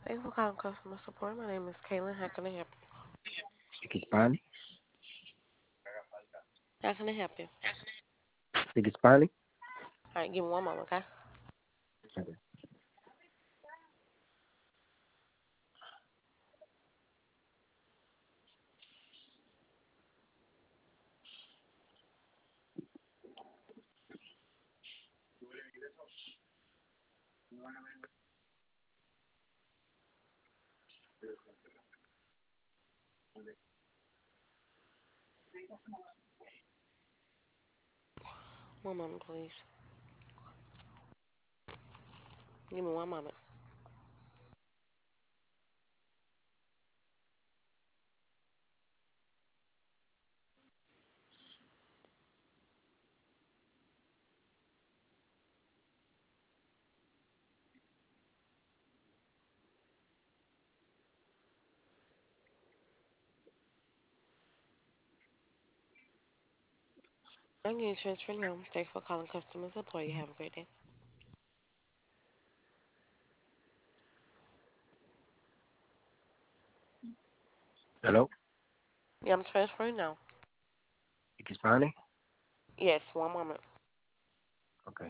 Thank you for calling customer support. My name is Kaylin. How can I help you? Speak Spanish. How can I help you? Speak Spanish. All right, give me one moment, okay? Okay. One moment, please. Give me one moment. I'm getting transferred now. Thanks for calling customer support. You have a great day. Hello. Yeah, I'm transferring now. Speak Spanish. Yes, one moment. Okay.